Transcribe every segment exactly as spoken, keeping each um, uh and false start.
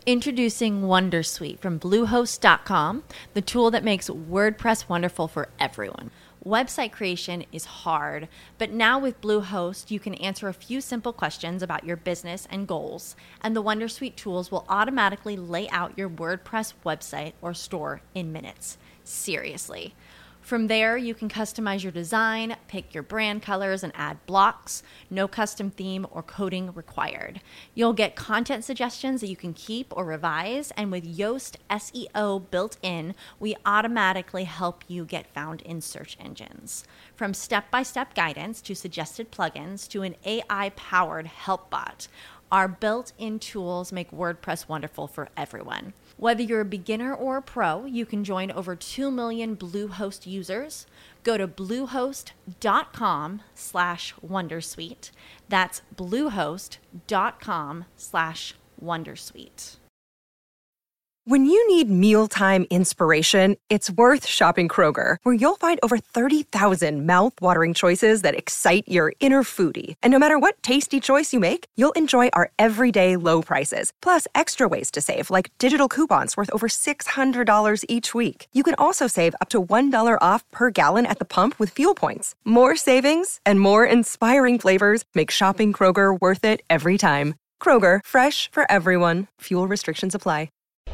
Introducing Wondersuite from Bluehost dot com, the tool that makes WordPress wonderful for everyone. Website creation is hard, but now with Bluehost, you can answer a few simple questions about your business and goals, and the Wondersuite tools will automatically lay out your WordPress website or store in minutes. Seriously. From there, you can customize your design, pick your brand colors, and add blocks. No custom theme or coding required. You'll get content suggestions that you can keep or revise, and with Yoast S E O built in, we automatically help you get found in search engines. From step-by-step guidance to suggested plugins to an A I-powered help bot, our built-in tools make WordPress wonderful for everyone. Whether you're a beginner or a pro, you can join over two million Bluehost users. Go to bluehost dot com slash wondersuite. That's bluehost dot com slash wondersuite. When you need mealtime inspiration, it's worth shopping Kroger, where you'll find over thirty thousand mouth-watering choices that excite your inner foodie. And no matter what tasty choice you make, you'll enjoy our everyday low prices, plus extra ways to save, like digital coupons worth over six hundred dollars each week. You can also save up to one dollar off per gallon at the pump with fuel points. More savings and more inspiring flavors make shopping Kroger worth it every time. Kroger, fresh for everyone. Fuel restrictions apply.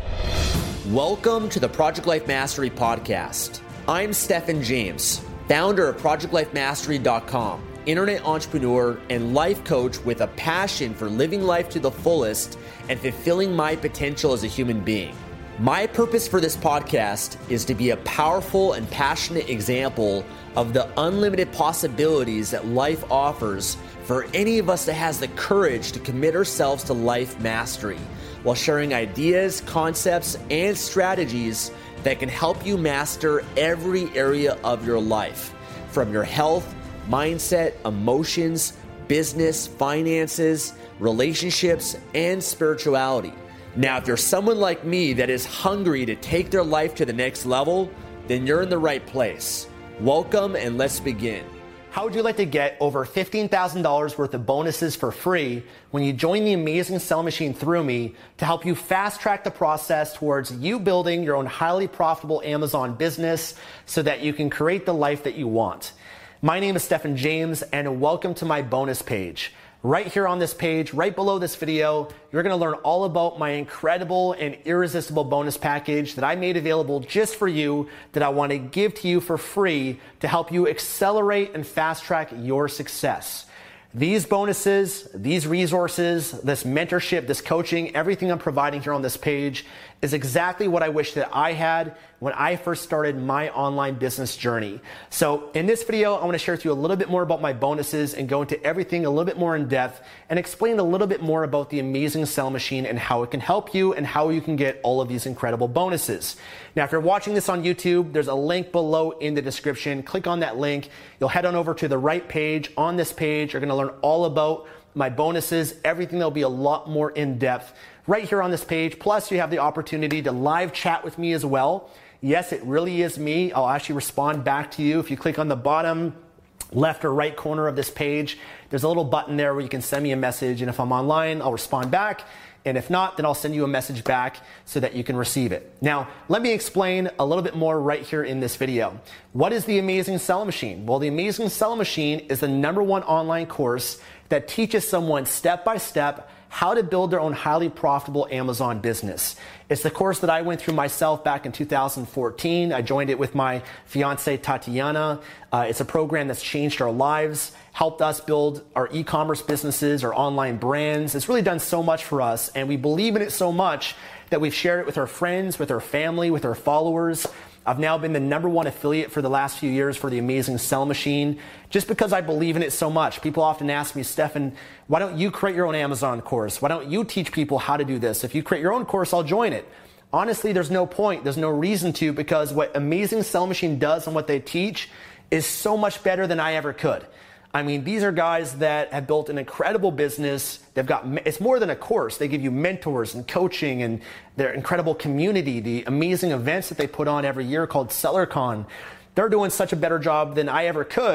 Welcome to the Project Life Mastery Podcast. I'm Stephen James, founder of project life mastery dot com, internet entrepreneur and life coach with a passion for living life to the fullest and fulfilling my potential as a human being. My purpose for this podcast is to be a powerful and passionate example of the unlimited possibilities that life offers for any of us that has the courage to commit ourselves to life mastery, while sharing ideas, concepts, and strategies that can help you master every area of your life, from your health, mindset, emotions, business, finances, relationships, and spirituality. Now, if you're someone like me that is hungry to take their life to the next level, then you're in the right place. Welcome, and let's begin. How would you like to get over fifteen thousand dollars worth of bonuses for free when you join the Amazing Selling Machine through me to help you fast track the process towards you building your own highly profitable Amazon business so that you can create the life that you want? My name is Stephen James, and welcome to my bonus page. Right here on this page, right below this video, you're going to learn all about my incredible and irresistible bonus package that I made available just for you, that I want to give to you for free to help you accelerate and fast track your success. These bonuses, these resources, this mentorship, this coaching, everything I'm providing here on this page is exactly what I wish that I had when I first started my online business journey. So in this video, I want to share with you a little bit more about my bonuses and go into everything a little bit more in depth and explain a little bit more about the Amazing Selling Machine and how it can help you and how you can get all of these incredible bonuses. Now, if you're watching this on YouTube, there's a link below in the description. Click on that link. You'll head on over to the right page. On this page, you're going to learn all about my bonuses, everything that'll be a lot more in depth right here on this page. Plus, you have the opportunity to live chat with me as well. Yes, it really is me. I'll actually respond back to you. If you click on the bottom left or right corner of this page, there's a little button there where you can send me a message. And if I'm online, I'll respond back. And if not, then I'll send you a message back so that you can receive it. Now, let me explain a little bit more right here in this video. What is the Amazing Selling Machine? Well, the Amazing Selling Machine is the number one online course that teaches someone step by step how to build their own highly profitable Amazon business. It's the course that I went through myself back in two thousand fourteen. I joined it with my fiance, Tatiana. Uh, it's a program that's changed our lives, helped us build our e-commerce businesses, our online brands. It's really done so much for us, and we believe in it so much that we've shared it with our friends, with our family, with our followers. I've now been the number one affiliate for the last few years for the Amazing Selling Machine, just because I believe in it so much. People often ask me, Stephen, why don't you create your own Amazon course? Why don't you teach people how to do this? If you create your own course, I'll join it. Honestly, there's no point. There's no reason to, because what Amazing Selling Machine does and what they teach is so much better than I ever could. I mean, these are guys that have built an incredible business. They've got, it's more than a course. They give you mentors and coaching and their incredible community, the amazing events that they put on every year called SellerCon. They're doing such a better job than I ever could.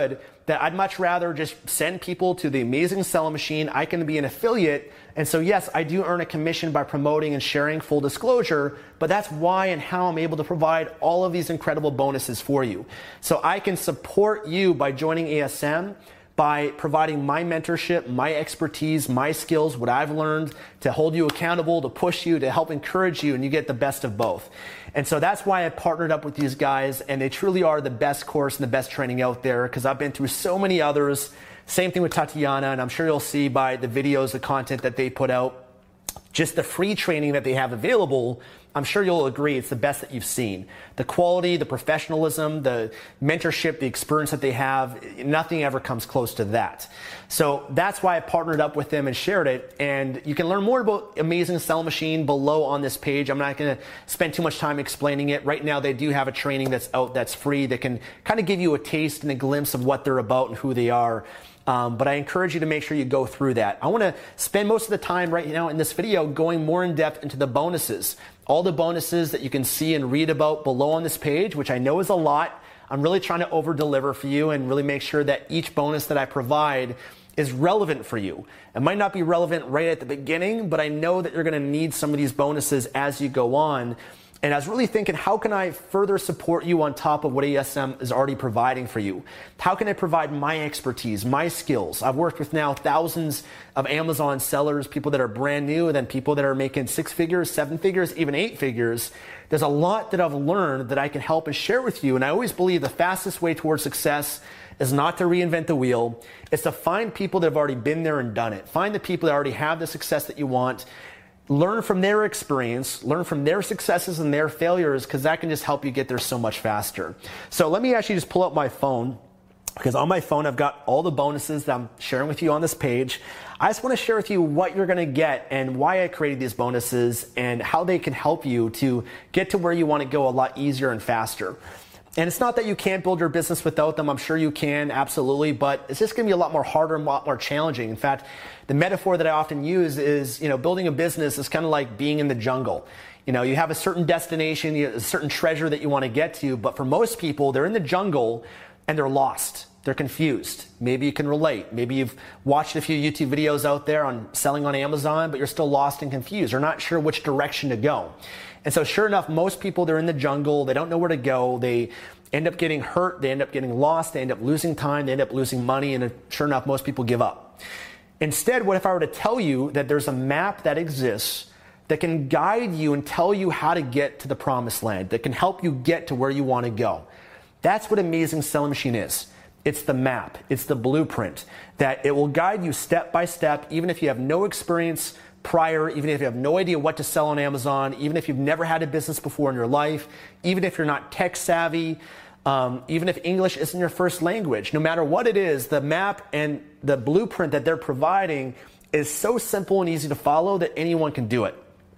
that I'd much rather just send people to the Amazing Selling Machine. I can be an affiliate. And so yes, I do earn a commission by promoting and sharing, full disclosure, but that's why and how I'm able to provide all of these incredible bonuses for you. So I can support you by joining A S M, by providing my mentorship, my expertise, my skills, what I've learned to hold you accountable, to push you, to help encourage you, and you get the best of both. And so that's why I partnered up with these guys, and they truly are the best course and the best training out there, because I've been through so many others. Same thing with Tatiana, and I'm sure you'll see by the videos, the content that they put out, just the free training that they have available. I'm sure you'll agree it's the best that you've seen. The quality, the professionalism, the mentorship, the experience that they have, nothing ever comes close to that. So that's why I partnered up with them and shared it. And you can learn more about Amazing Selling Machine below on this page. I'm not going to spend too much time explaining it. Right now, they do have a training that's out that's free that can kind of give you a taste and a glimpse of what they're about and who they are. Um, but I encourage you to make sure you go through that. I want to spend most of the time right now in this video going more in depth into the bonuses. All the bonuses that you can see and read about below on this page, which I know is a lot. I'm really trying to over deliver for you and really make sure that each bonus that I provide is relevant for you. It might not be relevant right at the beginning, but I know that you're going to need some of these bonuses as you go on. And I was really thinking, how can I further support you on top of what A S M is already providing for you? How can I provide my expertise, my skills? I've worked with now thousands of Amazon sellers, people that are brand new, and then people that are making six figures, seven figures, even eight figures. There's a lot that I've learned that I can help and share with you. And I always believe the fastest way towards success is not to reinvent the wheel. It's to find people that have already been there and done it. Find the people that already have the success that you want. Learn from their experience, learn from their successes and their failures, because that can just help you get there so much faster. So let me actually just pull up my phone, because on my phone I've got all the bonuses that I'm sharing with you on this page. I just want to share with you what you're going to get and why I created these bonuses and how they can help you to get to where you want to go a lot easier and faster. And it's not that you can't build your business without them. I'm sure you can, absolutely, but it's just going to be a lot more harder and a lot more challenging. In fact, the metaphor that I often use is, you know, building a business is kind of like being in the jungle. You know, you have a certain destination, you have a certain treasure that you want to get to, but for most people, they're in the jungle and they're lost. They're confused. Maybe you can relate. Maybe you've watched a few YouTube videos out there on selling on Amazon, but you're still lost and confused. You're not sure which direction to go. And so sure enough, most people, they're in the jungle. They don't know where to go. They end up getting hurt. They end up getting lost. They end up losing time. They end up losing money. And sure enough, most people give up. Instead, what if I were to tell you that there's a map that exists that can guide you and tell you how to get to the promised land, that can help you get to where you want to go? That's what Amazing Selling Machine is. It's the map. It's the blueprint that it will guide you step by step, even if you have no experience prior, even if you have no idea what to sell on Amazon, even if you've never had a business before in your life, even if you're not tech savvy, um, even if English isn't your first language. No matter what it is, the map and the blueprint that they're providing is so simple and easy to follow that anyone can do it.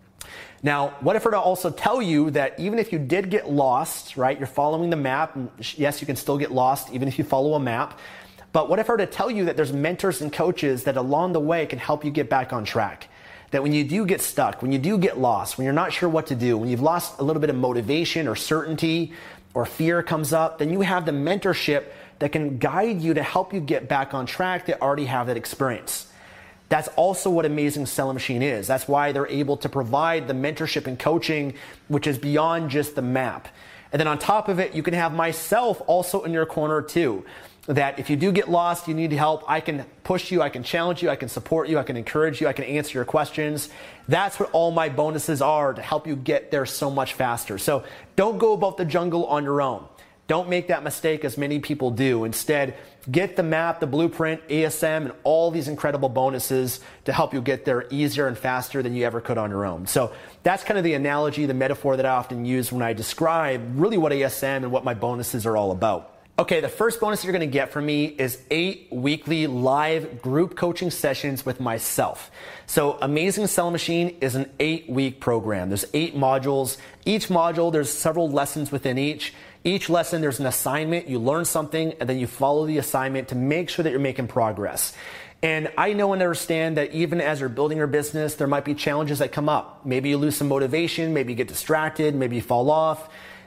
Now, what if I were to also tell you that even if you did get lost, right, you're following the map, and yes, you can still get lost even if you follow a map, but what if I were to tell you that there's mentors and coaches that along the way can help you get back on track? That when you do get stuck, when you do get lost, when you're not sure what to do, when you've lost a little bit of motivation or certainty or fear comes up, then you have the mentorship that can guide you to help you get back on track that already have that experience. That's also what Amazing Selling Machine is. That's why they're able to provide the mentorship and coaching, which is beyond just the map. And then on top of it, you can have myself also in your corner too. That if you do get lost, you need help, I can push you, I can challenge you, I can support you, I can encourage you, I can answer your questions. That's what all my bonuses are, to help you get there so much faster. So don't go about the jungle on your own. Don't make that mistake as many people do. Instead, get the map, the blueprint, A S M, and all these incredible bonuses to help you get there easier and faster than you ever could on your own. So that's kind of the analogy, the metaphor that I often use when I describe really what A S M and what my bonuses are all about. Okay, the first bonus you're going to get from me is eight weekly live group coaching sessions with myself. So Amazing Selling Machine is an eight-week program. There's eight modules. Each module, there's several lessons within each. Each lesson, there's an assignment. You learn something, and then you follow the assignment to make sure that you're making progress. And I know and understand that even as you're building your business, there might be challenges that come up. Maybe you lose some motivation, maybe you get distracted, maybe you fall off.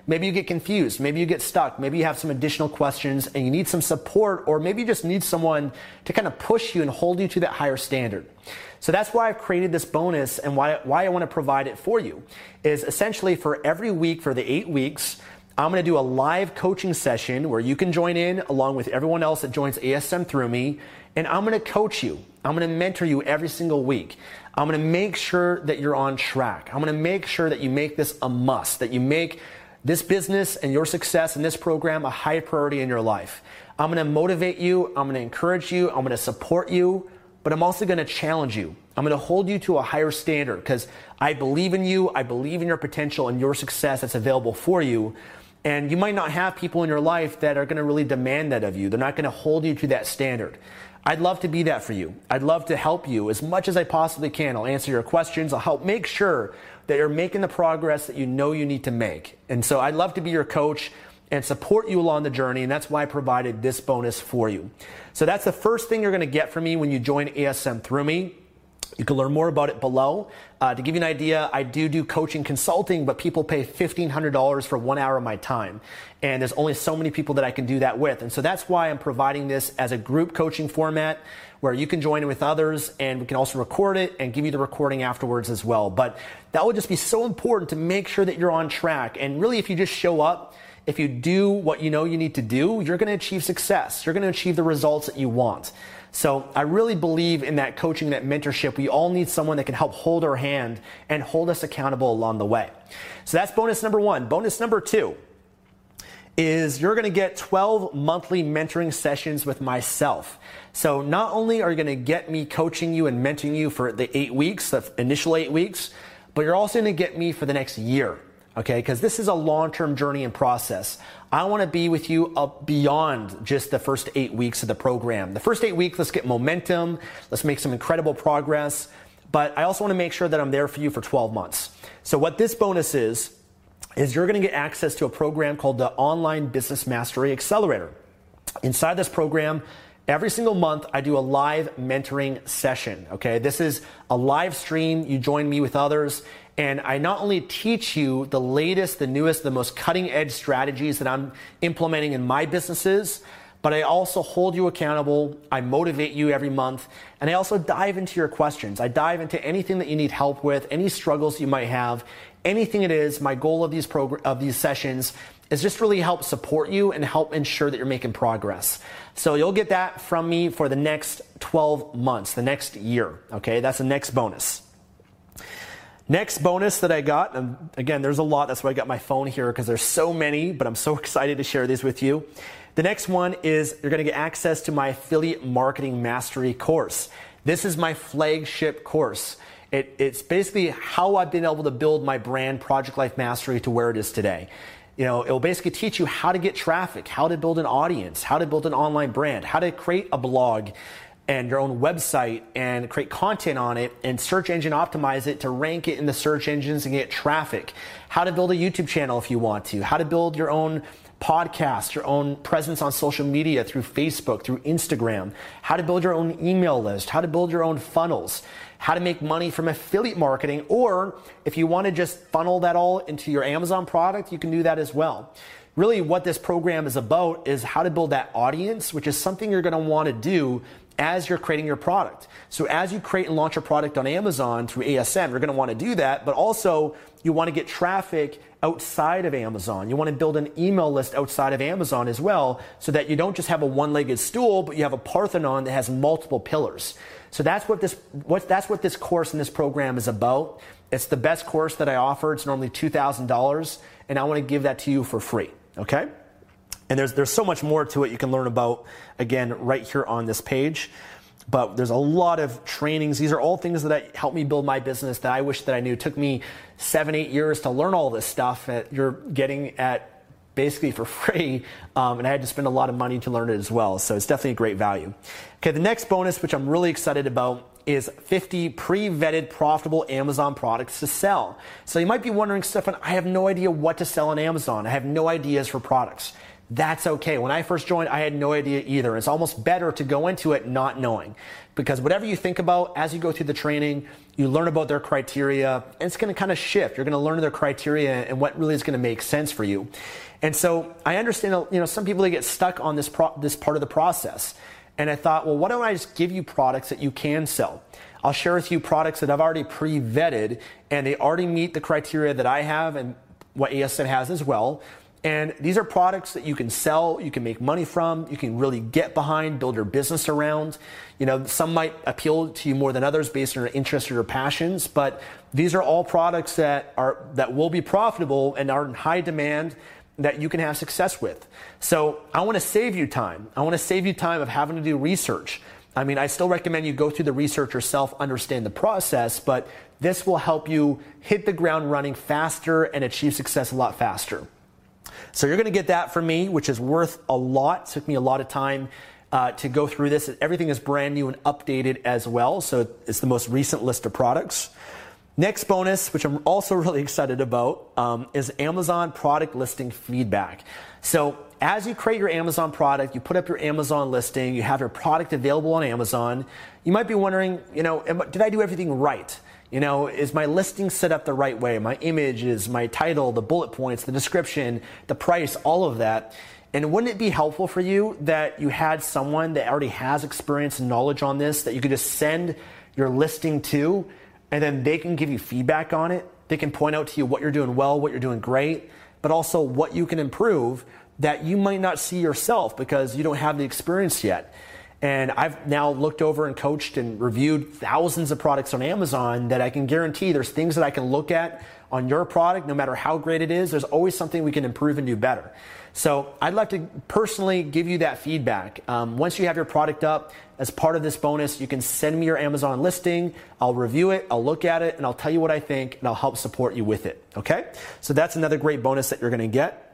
Maybe you get confused, maybe you get stuck, maybe you have some additional questions and you need some support, or maybe you just need someone to kind of push you and hold you to that higher standard. So that's why I've created this bonus, and why, why I want to provide it for you is essentially for every week for the eight weeks, I'm going to do a live coaching session where you can join in along with everyone else that joins A S M through me, and I'm going to coach you. I'm going to mentor you every single week. I'm going to make sure that you're on track. I'm going to make sure that you make this a must, that you make this business and your success in this program a high priority in your life. I'm going to motivate you. I'm going to encourage you. I'm going to support you, but I'm also going to challenge you. I'm going to hold you to a higher standard because I believe in you. I believe in your potential and your success that's available for you. And you might not have people in your life that are going to really demand that of you. They're not going to hold you to that standard. I'd love to be that for you. I'd love to help you as much as I possibly can. I'll answer your questions. I'll help make sure that you're making the progress that you know you need to make. And so I'd love to be your coach and support you along the journey, and that's why I provided this bonus for you. So that's the first thing you're going to get from me when you join A S M through me. You can learn more about it below. Uh, to give you an idea, I do do coaching consulting, but people pay fifteen hundred dollars for one hour of my time. And there's only so many people that I can do that with. And so that's why I'm providing this as a group coaching format where you can join in with others, and we can also record it and give you the recording afterwards as well. But that will just be so important to make sure that you're on track. And really, if you just show up, if you do what you know you need to do, you're going to achieve success. You're going to achieve the results that you want. So I really believe in that coaching, that mentorship. We all need someone that can help hold our hand and hold us accountable along the way. So that's bonus number one. Bonus number two is you're going to get twelve monthly mentoring sessions with myself. So not only are you going to get me coaching you and mentoring you for the eight weeks, the initial eight weeks, but you're also going to get me for the next year. Okay, because this is a long-term journey and process. I want to be with you up beyond just the first eight weeks of the program. The first eight weeks, let's get momentum. Let's make some incredible progress. But I also want to make sure that I'm there for you for twelve months. So what this bonus is, is you're going to get access to a program called the Online Business Mastery Accelerator. Inside this program, every single month, I do a live mentoring session. Okay, this is a live stream. You join me with others. And I not only teach you the latest, the newest, the most cutting edge strategies that I'm implementing in my businesses, but I also hold you accountable. I motivate you every month. And I also dive into your questions. I dive into anything that you need help with, any struggles you might have, anything it is. My goal of these progr- of these sessions is just really help support you and help ensure that you're making progress. So you'll get that from me for the next twelve months, the next year. Okay, that's the next bonus. Next bonus that I got, and again, there's a lot. That's why I got my phone here because there's so many, but I'm so excited to share these with you. The next one is you're going to get access to my Affiliate Marketing Mastery course. This is my flagship course. It, it's basically how I've been able to build my brand, Project Life Mastery, to where it is today. You know, it'll basically teach you how to get traffic, how to build an audience, how to build an online brand, how to create a blog and your own website and create content on it and search engine optimize it to rank it in the search engines and get traffic, how to build a YouTube channel if you want to, how to build your own podcast, your own presence on social media through Facebook, through Instagram, how to build your own email list, how to build your own funnels, how to make money from affiliate marketing, or if you want to just funnel that all into your Amazon product, you can do that as well. Really what this program is about is how to build that audience, which is something you're going to want to do as you're creating your product. So as you create and launch a product on Amazon through A S M, you're going to want to do that, but also you want to get traffic outside of Amazon. You want to build an email list outside of Amazon as well, so that you don't just have a one-legged stool, but you have a Parthenon that has multiple pillars. So that's what this what that's what this course and this program is about. It's the best course that I offer. It's normally two thousand dollars, and I want to give that to you for free. Okay? And there's there's so much more to it you can learn about, again, right here on this page. But there's a lot of trainings. These are all things that helped me build my business that I wish that I knew. It took me seven, eight years to learn all this stuff that you're getting at basically for free. Um, and I had to spend a lot of money to learn it as well. So it's definitely a great value. Okay, the next bonus, which I'm really excited about, is fifty pre-vetted profitable Amazon products to sell. So you might be wondering, Stefan, I have no idea what to sell on Amazon. I have no ideas for products. That's okay. When I first joined, I had no idea either. It's almost better to go into it not knowing, because whatever you think about as you go through the training, You learn about their criteria, and it's going to kind of shift. You're going to learn their criteria and what really is going to make sense for you. And so I understand, you know, some people, they get stuck on this pro- this part of the process. And I thought, well, why don't I just give you products that you can sell? I'll share with you products that I've already pre-vetted, and they already meet the criteria that I have and what A S M has as well. And these are products that you can sell, you can make money from, you can really get behind, build your business around. You know, some might appeal to you more than others based on your interests or your passions, but these are all products that are that will be profitable and are in high demand that you can have success with. So I want to save you time. I want to save you time of having to do research. I mean, I still recommend you go through the research yourself, understand the process, but this will help you hit the ground running faster and achieve success a lot faster. So you're going to get that from me, which is worth a lot. It took me a lot of time uh, to go through this. Everything is brand new and updated as well. So it's the most recent list of products. Next bonus, which I'm also really excited about, um, is Amazon product listing feedback. So as you create your Amazon product, you put up your Amazon listing, you have your product available on Amazon, you might be wondering, you know, did I do everything right? You know, is my listing set up the right way? My images, my title, the bullet points, the description, the price, all of that. And wouldn't it be helpful for you that you had someone that already has experience and knowledge on this that you could just send your listing to, and then they can give you feedback on it? They can point out to you what you're doing well, what you're doing great, but also what you can improve that you might not see yourself because you don't have the experience yet. And I've now looked over and coached and reviewed thousands of products on Amazon that I can guarantee there's things that I can look at on your product, no matter how great it is, there's always something we can improve and do better. So I'd like to personally give you that feedback. Um, once you have your product up, as part of this bonus, you can send me your Amazon listing. I'll review it, I'll look at it, and I'll tell you what I think, and I'll help support you with it, okay? So that's another great bonus that you're gonna get.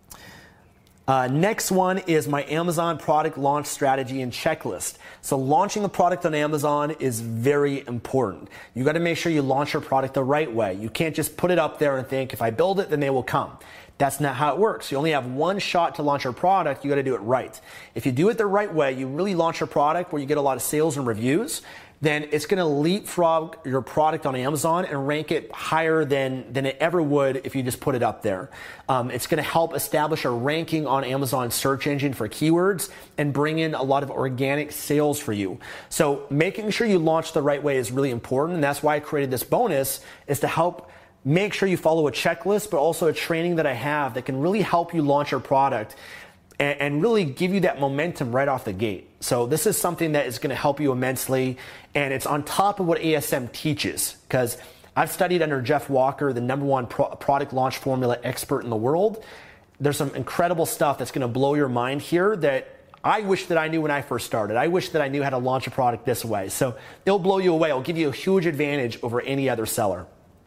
Uh, next one is my Amazon product launch strategy and checklist. So launching a product on Amazon is very important. You got to make sure you launch your product the right way. You can't just put it up there and think, if I build it, then they will come. That's not how it works. You only have one shot to launch your product. You got to do it right. If you do it the right way, you really launch your product where you get a lot of sales and reviews, then it's going to leapfrog your product on Amazon and rank it higher than, than it ever would if you just put it up there. Um, it's going to help establish a ranking on Amazon search engine for keywords and bring in a lot of organic sales for you. So making sure you launch the right way is really important, and that's why I created this bonus, is to help make sure you follow a checklist, but also a training that I have that can really help you launch your product and, and really give you that momentum right off the gate. So this is something that is going to help you immensely, and it's on top of what A S M teaches, because I've studied under Jeff Walker, the number one pro- product launch formula expert in the world. There's some incredible stuff that's going to blow your mind here that I wish that I knew when I first started. I wish that I knew how to launch a product this way. So it'll blow you away. It'll give you a huge advantage over any other seller.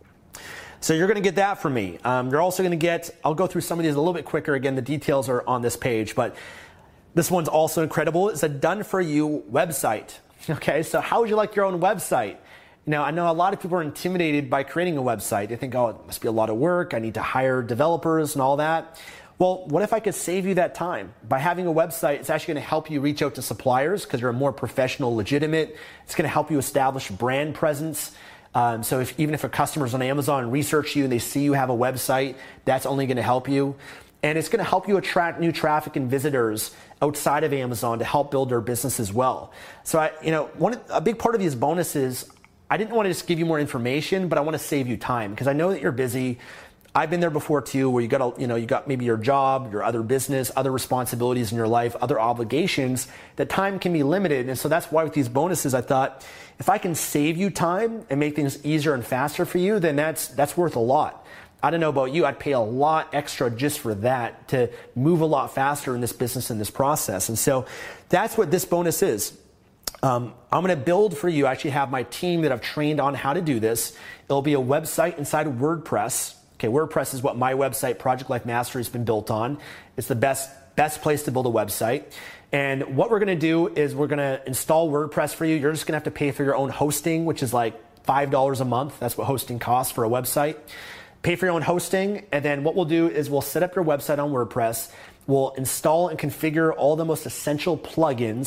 So you're going to get that from me. Um, you're also going to get, I'll go through some of these a little bit quicker. Again, the details are on this page, but this one's also incredible. It's a done-for-you website. Okay, so how would you like your own website? Now, I know a lot of people are intimidated by creating a website. They think, oh, it must be a lot of work. I need to hire developers and all that. Well, what if I could save you that time? By having a website, it's actually going to help you reach out to suppliers because you're a more professional, legitimate. It's going to help you establish brand presence. Um, so if, even if a customer's on Amazon and research you and they see you have a website, that's only going to help you. And it's going to help you attract new traffic and visitors outside of Amazon to help build their business as well. So, I, you know, one a big part of these bonuses, I didn't want to just give you more information, but I want to save you time because I know that you're busy. I've been there before too, where you got, a, you know, you got maybe your job, your other business, other responsibilities in your life, other obligations. That time can be limited, and so that's why with these bonuses, I thought if I can save you time and make things easier and faster for you, then that's that's worth a lot. I don't know about you, I'd pay a lot extra just for that to move a lot faster in this business and this process, and so that's what this bonus is. Um, I'm going to build for you. I actually have my team that I've trained on how to do this. It'll be a website inside of WordPress. Okay, WordPress is what my website, Project Life Mastery, has been built on. It's the best best place to build a website. And what we're going to do is we're going to install WordPress for you. You're just going to have to pay for your own hosting, which is like five dollars a month. That's what hosting costs for a website. Pay for your own hosting, and then what we'll do is we'll set up your website on WordPress. We'll install and configure all the most essential plugins.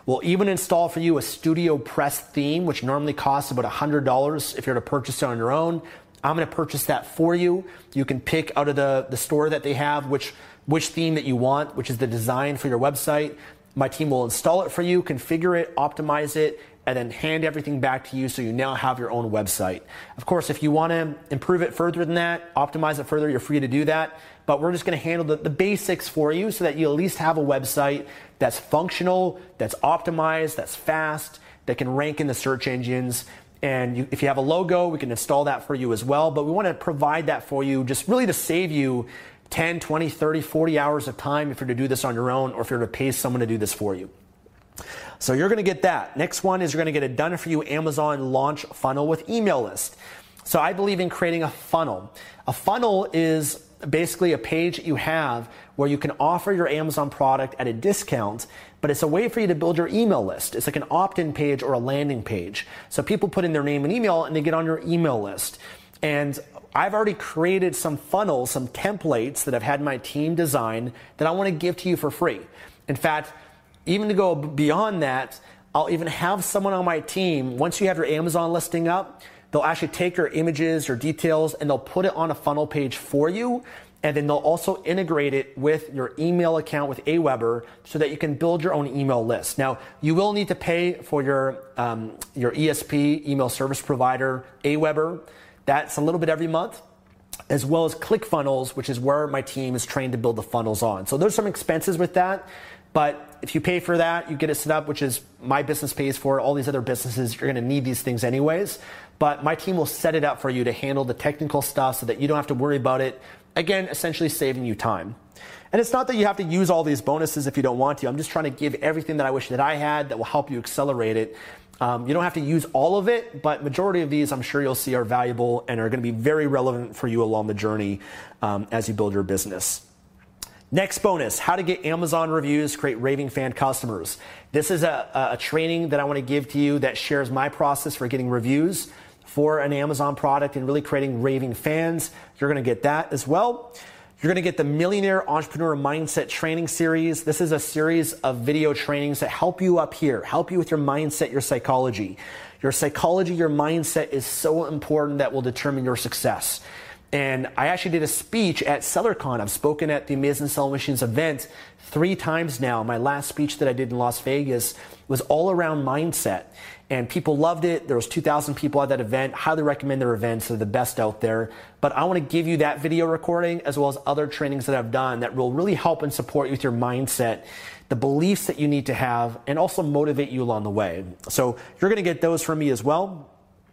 We'll even install for you a Studio Press theme, which normally costs about one hundred dollars if you're to purchase it on your own. I'm going to purchase that for you. You can pick out of the, the store that they have which, which theme that you want, which is the design for your website. My team will install it for you, configure it, optimize it, and then hand everything back to you so you now have your own website. Of course, if you want to improve it further than that, optimize it further, you're free to do that. But we're just going to handle the, the basics for you so that you at least have a website that's functional, that's optimized, that's fast, that can rank in the search engines. And you, if you have a logo, we can install that for you as well. But we want to provide that for you just really to save you ten, twenty, thirty, forty hours of time if you're to do this on your own or if you're to pay someone to do this for you. So you're going to get that. Next one is you're going to get a done for you Amazon launch funnel with email list. So I believe in creating a funnel. A funnel is basically a page that you have where you can offer your Amazon product at a discount, but it's a way for you to build your email list. It's like an opt-in page or a landing page. So people put in their name and email and they get on your email list. And I've already created some funnels, some templates that I've had my team design that I want to give to you for free. In fact, even to go beyond that, I'll even have someone on my team, once you have your Amazon listing up, they'll actually take your images, your details, and they'll put it on a funnel page for you. And then they'll also integrate it with your email account with Aweber so that you can build your own email list. Now, you will need to pay for your, um, your E S P, email service provider, Aweber. That's a little bit every month, as well as ClickFunnels, which is where my team is trained to build the funnels on. So there's some expenses with that. But if you pay for that, you get it set up, which is my business pays for. All these other businesses, you're going to need these things anyways. But my team will set it up for you to handle the technical stuff so that you don't have to worry about it. Again, essentially saving you time. And it's not that you have to use all these bonuses if you don't want to. I'm just trying to give everything that I wish that I had that will help you accelerate it. Um, you don't have to use all of it, but majority of these I'm sure you'll see are valuable and are going to be very relevant for you along the journey um, as you build your business. Next bonus, how to get Amazon reviews, create raving fan customers. This is a, a training that I want to give to you that shares my process for getting reviews for an Amazon product and really creating raving fans. You're going to get that as well. You're going to get the Millionaire Entrepreneur Mindset Training Series. This is a series of video trainings that help you up here, help you with your mindset, your psychology. Your psychology, your mindset is so important that will determine your success. And I actually did a speech at SellerCon. I've spoken at the Amazing Selling Machines event three times now. My last speech that I did in Las Vegas was all around mindset. And people loved it. There was two thousand people at that event. Highly recommend their events. They're the best out there. But I want to give you that video recording as well as other trainings that I've done that will really help and support you with your mindset, the beliefs that you need to have, and also motivate you along the way. So you're going to get those from me as well.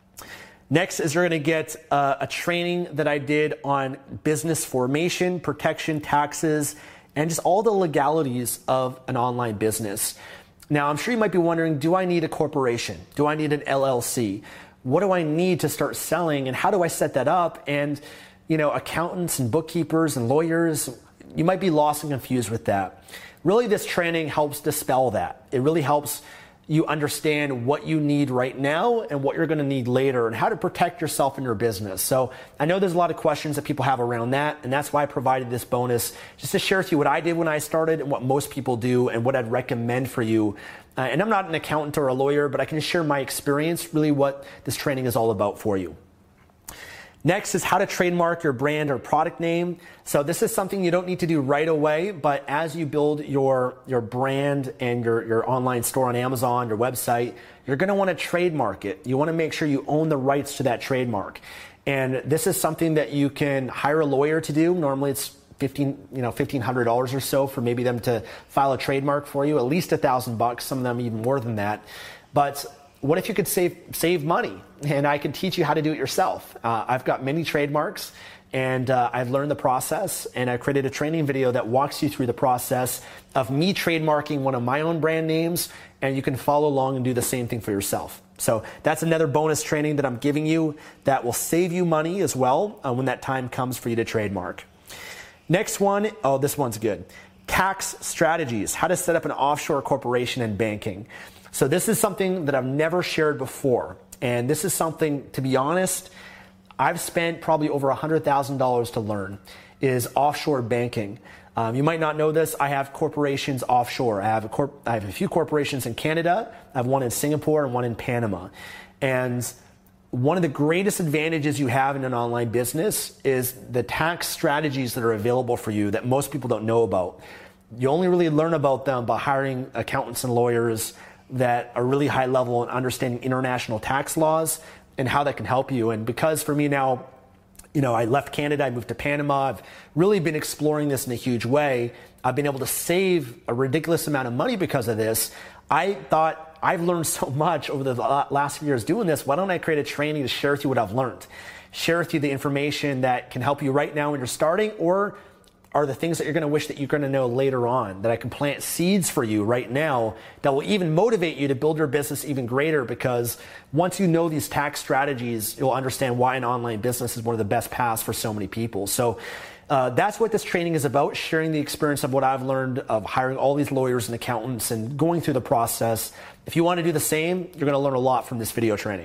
Next is you're going to get uh, a training that I did on business formation, protection, taxes, and just all the legalities of an online business. Now, I'm sure you might be wondering, do I need a corporation? Do I need an L L C? What do I need to start selling, and how do I set that up? And, you know, accountants and bookkeepers and lawyers, you might be lost and confused with that. Really, this training helps dispel that. It really helps you understand what you need right now and what you're going to need later and how to protect yourself in your business. So I know there's a lot of questions that people have around that, and that's why I provided this bonus just to share with you what I did when I started and what most people do and what I'd recommend for you. Uh, and I'm not an accountant or a lawyer, but I can share my experience, really what this training is all about for you. Next is how to trademark your brand or product name. So this is something you don't need to do right away, but as you build your, your brand and your, your online store on Amazon, your website, you're going to want to trademark it. You want to make sure you own the rights to that trademark. And this is something that you can hire a lawyer to do. Normally it's fifteen, you know, fifteen hundred dollars or so for maybe them to file a trademark for you, at least a thousand bucks, some of them even more than that. But what if you could save save money and I can teach you how to do it yourself? Uh, I've got many trademarks and uh, I've learned the process, and I created a training video that walks you through the process of me trademarking one of my own brand names, and you can follow along and do the same thing for yourself. So that's another bonus training that I'm giving you that will save you money as well uh, when that time comes for you to trademark. Next one, oh, this one's good. Tax strategies, how to set up an offshore corporation and banking. So this is something that I've never shared before. And this is something, to be honest, I've spent probably over one hundred thousand dollars to learn, is offshore banking. Um, you might not know this. I have corporations offshore. I have a corp- I have a few corporations in Canada. I have one in Singapore and one in Panama. And one of the greatest advantages you have in an online business is the tax strategies that are available for you that most people don't know about. You only really learn about them by hiring accountants and lawyers that are really high level in understanding international tax laws and how that can help you. And because for me now, you know, I left Canada, I moved to Panama, I've really been exploring this in a huge way. I've been able to save a ridiculous amount of money because of this. I thought, I've learned so much over the last few years doing this. Why don't I create a training to share with you what I've learned? Share with you the information that can help you right now when you're starting, or are the things that you're going to wish that you're going to know later on, that I can plant seeds for you right now that will even motivate you to build your business even greater, because once you know these tax strategies, you'll understand why an online business is one of the best paths for so many people. So uh, that's what this training is about, sharing the experience of what I've learned of hiring all these lawyers and accountants and going through the process. If you want to do the same, you're going to learn a lot from this video training.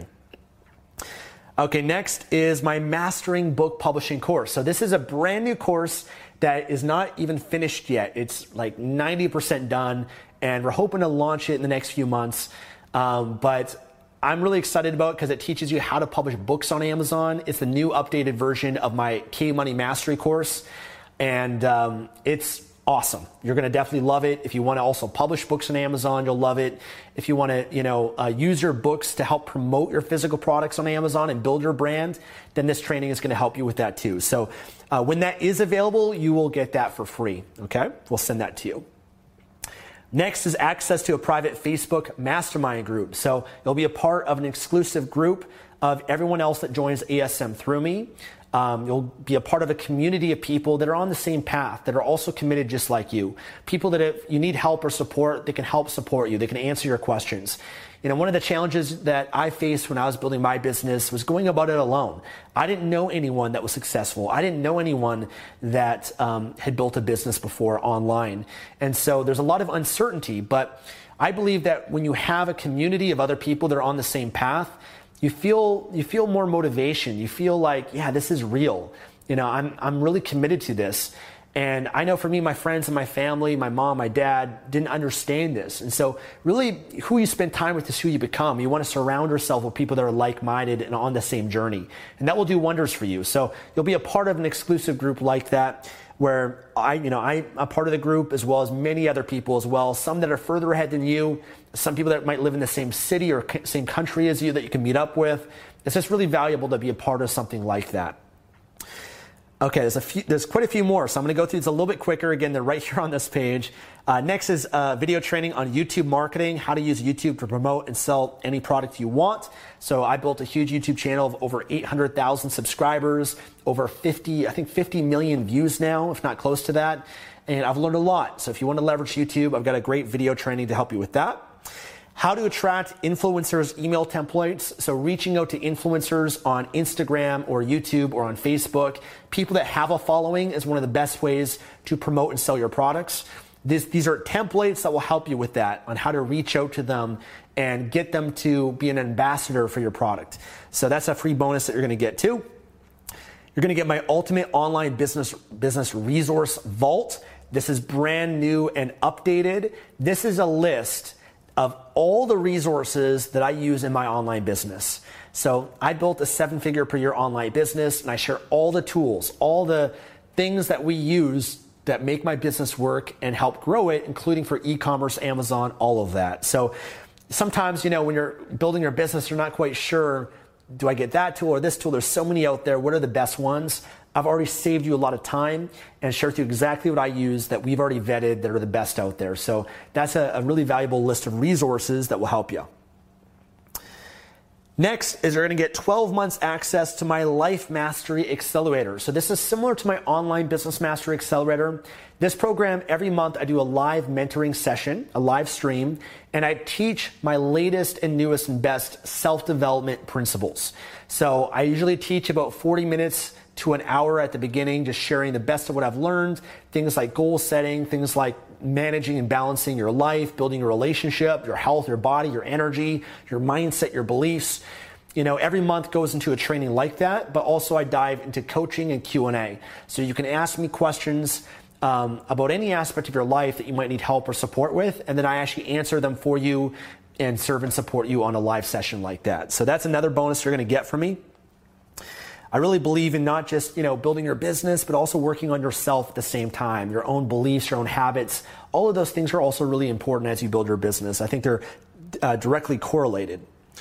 Okay, next is my Mastering Book Publishing course. So this is a brand new course that is not even finished yet. It's like ninety percent done, and we're hoping to launch it in the next few months. Um, but I'm really excited about it because it teaches you how to publish books on Amazon. It's the new updated version of my K-Money Mastery course, and um, it's awesome. You're going to definitely love it. If you want to also publish books on Amazon, you'll love it. If you want to, you know, uh, use your books to help promote your physical products on Amazon and build your brand, then this training is going to help you with that too. So uh, when that is available, you will get that for free. Okay, we'll send that to you. Next is access to a private Facebook mastermind group. So you'll be a part of an exclusive group of everyone else that joins A S M through me. Um, you'll be a part of a community of people that are on the same path, that are also committed just like you. People that if you need help or support, they can help support you. They can answer your questions. You know, one of the challenges that I faced when I was building my business was going about it alone. I didn't know anyone that was successful. I didn't know anyone that um, had built a business before online. And so there's a lot of uncertainty, but I believe that when you have a community of other people that are on the same path, you feel you feel more motivation. You feel like, yeah, this is real. You know, I'm I'm really committed to this. And I know for me, my friends and my family, my mom, my dad didn't understand this. And so really who you spend time with is who you become. You want to surround yourself with people that are like-minded and on the same journey. And that will do wonders for you. So you'll be a part of an exclusive group like that, where I, you know, I'm a part of the group as well as many other people as well. Some that are further ahead than you, some people that might live in the same city or same country as you that you can meet up with. It's just really valuable to be a part of something like that. Okay, there's a few, there's quite a few more, so I'm going to go through this a little bit quicker. Again, they're right here on this page. Uh, next is uh, video training on YouTube marketing, how to use YouTube to promote and sell any product you want. So I built a huge YouTube channel of over eight hundred thousand subscribers, over fifty, I think fifty million views now, if not close to that. And I've learned a lot. So if you want to leverage YouTube, I've got a great video training to help you with that. How to attract influencers' email templates. So reaching out to influencers on Instagram or YouTube or on Facebook, people that have a following, is one of the best ways to promote and sell your products. This, these are templates that will help you with that, on how to reach out to them and get them to be an ambassador for your product. So that's a free bonus that you're going to get too. You're going to get my ultimate online business business resource vault. This is brand new and updated. This is a list of all the resources that I use in my online business. So I built a seven figure per year online business, and I share all the tools, all the things that we use that make my business work and help grow it, including for e-commerce, Amazon, all of that. So sometimes, you know, when you're building your business, you're not quite sure, do I get that tool or this tool? There's so many out there. What are the best ones? I've already saved you a lot of time and shared with you exactly what I use that we've already vetted that are the best out there. So that's a, a really valuable list of resources that will help you. Next is you're going to get twelve months access to my Life Mastery Accelerator. So this is similar to my Online Business Mastery Accelerator. This program, every month I do a live mentoring session, a live stream, and I teach my latest and newest and best self-development principles. So I usually teach about forty minutes to an hour at the beginning, just sharing the best of what I've learned, things like goal setting, things like managing and balancing your life, building a relationship, your health, your body, your energy, your mindset, your beliefs. You know, every month goes into a training like that, but also I dive into coaching and Q and A. So you can ask me questions um, about any aspect of your life that you might need help or support with, and then I actually answer them for you and serve and support you on a live session like that. So that's another bonus you're going to get from me. I really believe in not just, you know, building your business, but also working on yourself at the same time, your own beliefs, your own habits. All of those things are also really important as you build your business. I think they're uh, directly correlated.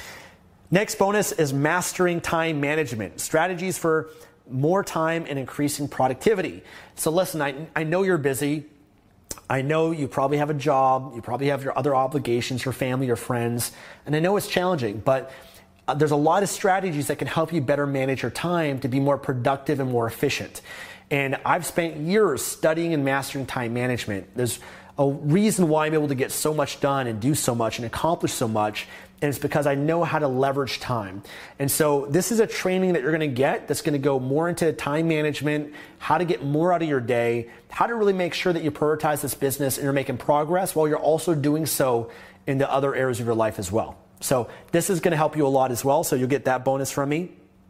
Next bonus is mastering time management, strategies for more time and increasing productivity. So listen, I, I know you're busy. I know you probably have a job. You probably have your other obligations, your family, your friends. And I know it's challenging, but Uh, there's a lot of strategies that can help you better manage your time to be more productive and more efficient. And I've spent years studying and mastering time management. There's a reason why I'm able to get so much done and do so much and accomplish so much, and it's because I know how to leverage time. And so this is a training that you're going to get that's going to go more into time management, how to get more out of your day, how to really make sure that you prioritize this business and you're making progress while you're also doing so in the other areas of your life as well. So this is going to help you a lot as well, so you'll get that bonus from me.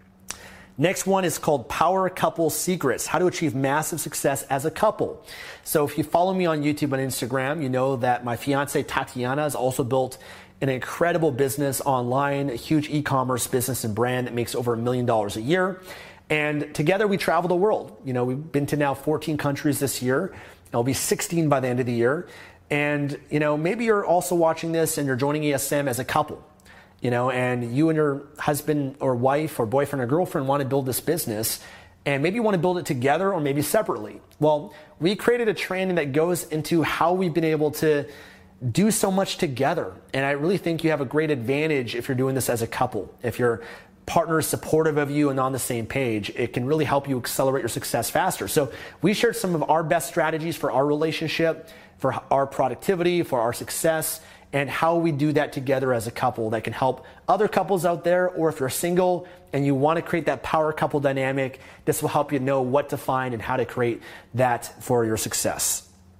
Next one is called Power Couple Secrets, how to achieve massive success as a couple. So if you follow me on YouTube and Instagram, you know that my fiance Tatiana has also built an incredible business online, a huge e-commerce business and brand that makes over a million dollars a year. And together we travel the world. You know, we've been to now fourteen countries this year. It'll be sixteen by the end of the year. And, you know, maybe you're also watching this and you're joining E S M as a couple, you know, and you and your husband or wife or boyfriend or girlfriend want to build this business, and maybe you want to build it together or maybe separately. Well, we created a training that goes into how we've been able to do so much together. And I really think you have a great advantage if you're doing this as a couple. If your partner is supportive of you and on the same page, it can really help you accelerate your success faster. So we shared some of our best strategies for our relationship, for our productivity, for our success, and how we do that together as a couple that can help other couples out there, or if you're single and you want to create that power couple dynamic, this will help you know what to find and how to create that for your success.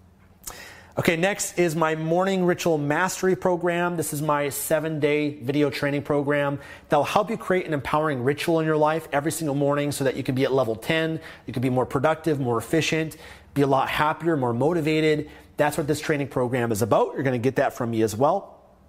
Okay, next is my Morning Ritual Mastery Program. This is my seven-day video training program that will help you create an empowering ritual in your life every single morning so that you can be at level ten, you can be more productive, more efficient, be a lot happier, more motivated. That's what this training program is about. You're going to get that from me as well.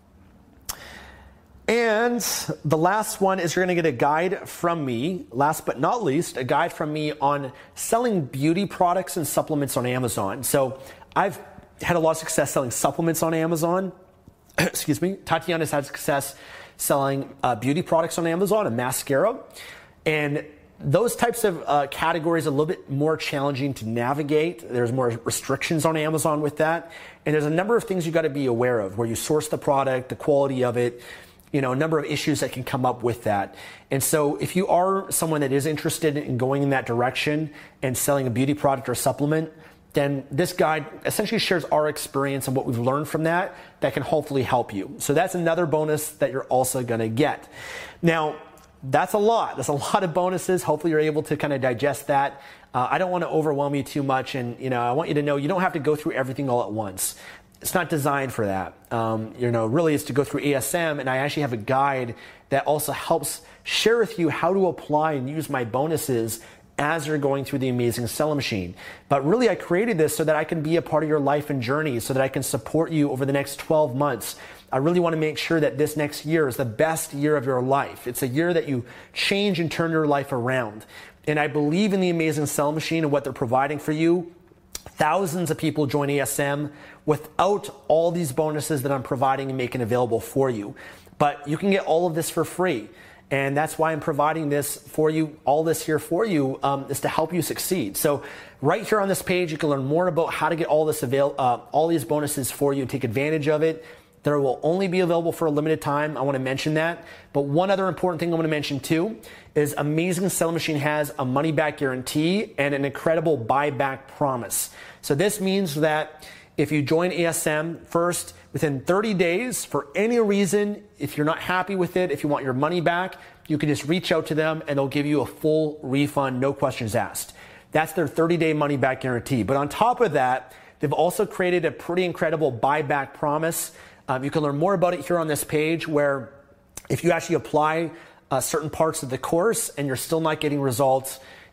And the last one is you're going to get a guide from me, last but not least, a guide from me on selling beauty products and supplements on Amazon. So I've had a lot of success selling supplements on Amazon. Excuse me. Tatiana's had success selling uh, beauty products on Amazon, a mascara. And those types of uh, categories are a little bit more challenging to navigate. There's more restrictions on Amazon with that. And there's a number of things you got to be aware of, where you source the product, the quality of it, you know, a number of issues that can come up with that. And so if you are someone that is interested in going in that direction and selling a beauty product or supplement, then this guide essentially shares our experience and what we've learned from that that can hopefully help you. So that's another bonus that you're also going to get. Now, that's a lot. That's a lot of bonuses. Hopefully you're able to kind of digest that. Uh, I don't want to overwhelm you too much. And, you know, I want you to know you don't have to go through everything all at once. It's not designed for that. Um, you know, really it's to go through A S M, and I actually have a guide that also helps share with you how to apply and use my bonuses as you're going through the Amazing Selling Machine. But really I created this so that I can be a part of your life and journey, so that I can support you over the next twelve months. I really want to make sure that this next year is the best year of your life. It's a year that you change and turn your life around. And I believe in the Amazing Selling Machine and what they're providing for you. Thousands of people join A S M without all these bonuses that I'm providing and making available for you. But you can get all of this for free. And that's why I'm providing this for you, all this here for you, um, is to help you succeed. So right here on this page, you can learn more about how to get all this avail- uh, all these bonuses for you and take advantage of it. They will only be available for a limited time. I want to mention that. But one other important thing I want to mention too is Amazing Selling Machine has a money back guarantee and an incredible buyback promise. So this means that if you join A S M first, within thirty days, for any reason, if you're not happy with it, if you want your money back, you can just reach out to them and they'll give you a full refund, no questions asked. That's their thirty-day money back guarantee. But on top of that, they've also created a pretty incredible buyback promise. Um, you can learn more about it here on this page, where if you actually apply uh, certain parts of the course and you're still not getting results,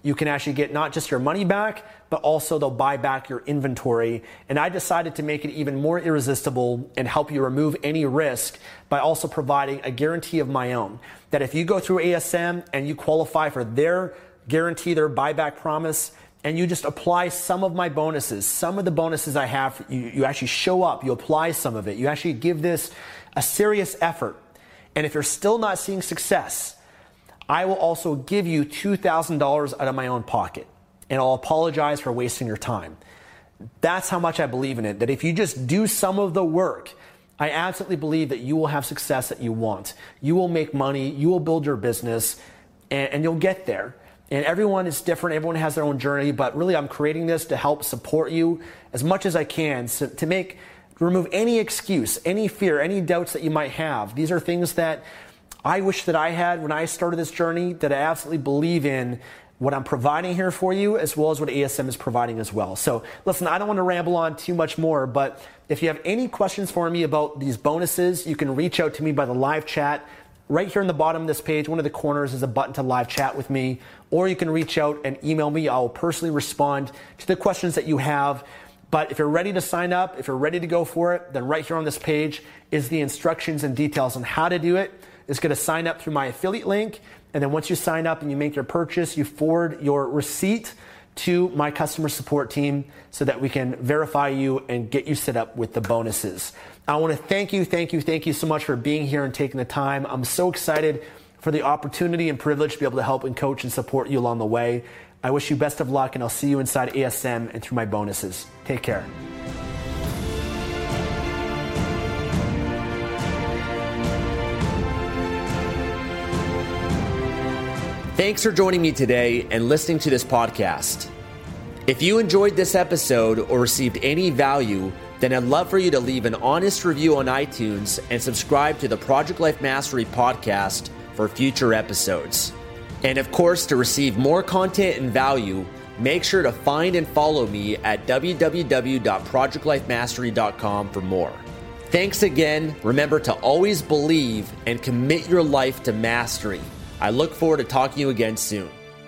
you can actually get not just your money back, but also they'll buy back your inventory. And I decided to make it even more irresistible and help you remove any risk by also providing a guarantee of my own. That if you go through A S M and you qualify for their guarantee, their buyback promise, and you just apply some of my bonuses, some of the bonuses I have, you, you actually show up, you apply some of it, you actually give this a serious effort. And if you're still not seeing success, I will also give you two thousand dollars out of my own pocket, and I'll apologize for wasting your time. That's how much I believe in it, that if you just do some of the work, I absolutely believe that you will have success that you want. You will make money, you will build your business, and, and you'll get there. And everyone is different, everyone has their own journey, but really I'm creating this to help support you as much as I can, so to make, remove any excuse, any fear, any doubts that you might have. These are things that I wish that I had when I started this journey, that I absolutely believe in what I'm providing here for you, as well as what A S M is providing as well. So listen, I don't want to ramble on too much more, but if you have any questions for me about these bonuses, you can reach out to me by the live chat. Right here in the bottom of this page, one of the corners is a button to live chat with me, or you can reach out and email me. I will personally respond to the questions that you have. But if you're ready to sign up, if you're ready to go for it, then right here on this page is the instructions and details on how to do it. It's going to sign up through my affiliate link. And then once you sign up and you make your purchase, you forward your receipt to my customer support team so that we can verify you and get you set up with the bonuses. I want to thank you, thank you, thank you so much for being here and taking the time. I'm so excited for the opportunity and privilege to be able to help and coach and support you along the way. I wish you best of luck, and I'll see you inside A S M and through my bonuses. Take care. Thanks for joining me today and listening to this podcast. If you enjoyed this episode or received any value, then I'd love for you to leave an honest review on iTunes and subscribe to the Project Life Mastery podcast for future episodes. And of course, to receive more content and value, make sure to find and follow me at w w w dot project life mastery dot com for more. Thanks again. Remember to always believe and commit your life to mastery. I look forward to talking to you again soon.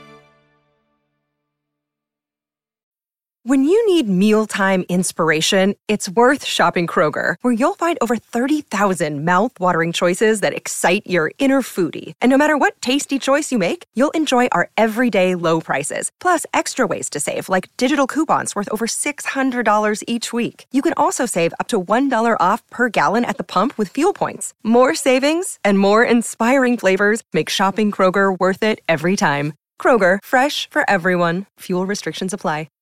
When you need mealtime inspiration, it's worth shopping Kroger, where you'll find over thirty thousand mouth-watering choices that excite your inner foodie. And no matter what tasty choice you make, you'll enjoy our everyday low prices, plus extra ways to save, like digital coupons worth over six hundred dollars each week. You can also save up to one dollar off per gallon at the pump with fuel points. More savings and more inspiring flavors make shopping Kroger worth it every time. Kroger, fresh for everyone. Fuel restrictions apply.